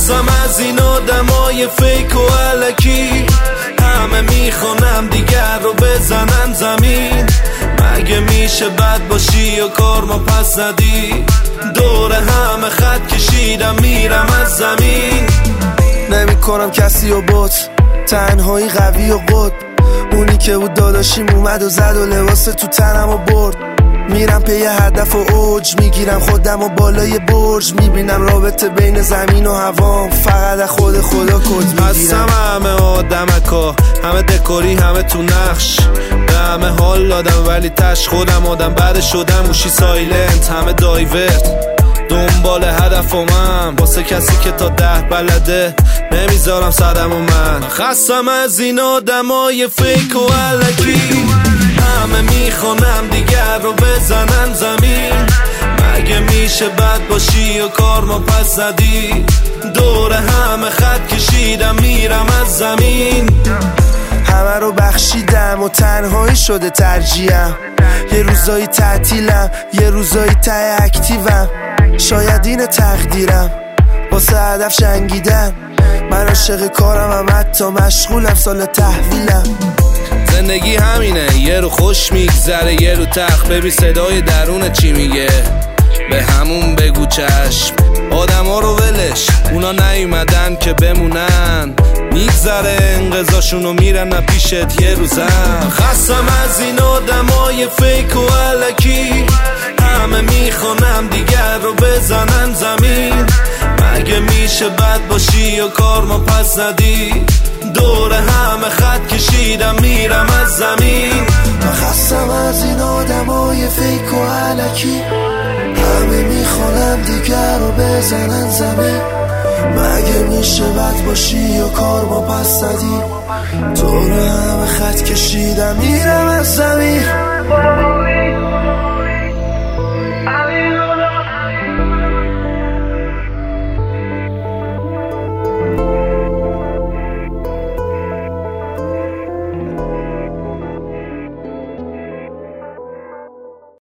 خستم از این آدمای فیک و علکی، همه میخوانم دیگر رو بزنن زمین. مگه میشه بد باشی یا کار ما پس ندی؟ دور همه خط کشیدم میرم از زمین. نمی کنم کسی و بوت، تنهایی قوی و قد، اونی که بود داداشیم اومد و زد و لباس تو تنم و برد. میرم پی هدف و اوج، میگیرم خودم و بالای برج، میبینم رابطه بین زمین و هوام، فقط از خود خدا کد میگیرم. هستم همه آدمکا، همه دکوری، همه تو نقش، به همه حال دادم ولی تش خودم آدم بعد شدم. گوشی سایلنت، همه دایورت، دنبال هدفمم واسه کسی که تا 10 بلده، نمیذارم صدم و من. خستم از این آدمای فیک و علکی، همه میخوانم دیگر رو بزنن زمین. مگه میشه بد باشی یا کار ما پس ندی؟ دور همه خط کشیدم میرم از زمین. همه رو بخشیدم و تنهایی شده ترجیحم، یه روزایی تعطیلم یه روزایی ته اکتیوم. شاید این تقدیرم واسه هدف شنگیدن، من عاشق کارم هم حتی مشغولم سال تحویلم. زندگی همینه، یه رو خوش میگذره یه رو تخت. ببین صدای درون چی میگه، به همون بگو چشم. آدم ها رو ولش، اونا نیومدن که بمونن، میگذره انقضاشونو میرن نپیشت یه روزم. خستم از این آدمای فیک و علکی، همه میخوانم دیگر رو بزنن زمین. مگه میشه بد باشی یا کار ما پس ندی؟ دور همه خط کشیدم میرم از زمین. خستم از این آدمای فیک و علکی، همه میخوانم دیگر رو بزنن زمین. مگه میشه بد باشی یا کار ما پس ندی؟ دور همه خط کشیدم میرم از زمین.